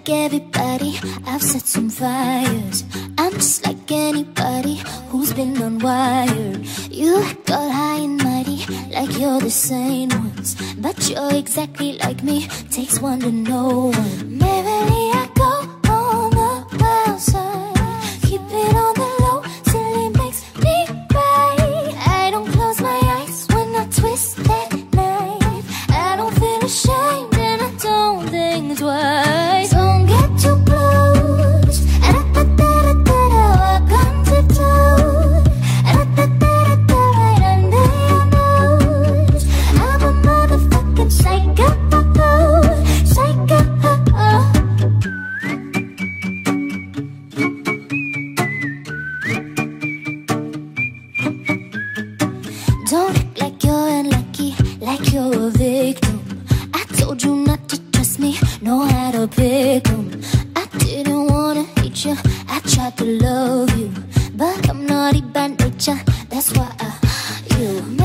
everybody, I've set some fires. I'm just like anybody who's been on wire. You act all high and mighty, like you're the sane ones, but you're exactly like me, takes one to know one. Merrily I go on the wild side, keep it on the low till it makes me right. I don't close my eyes when I twist that knife. I don't feel ashamed and I don't think twice. Don't get too close. Walk on tiptoe. Right under your nose. I'm a motherfucking psycho. Psycho. Don't act like you're unlucky, like you're a victim. I told you not to trust me, know how to pick 'em. I didn't wanna hate you, I tried to love you, but I'm naughty by nature, that's why you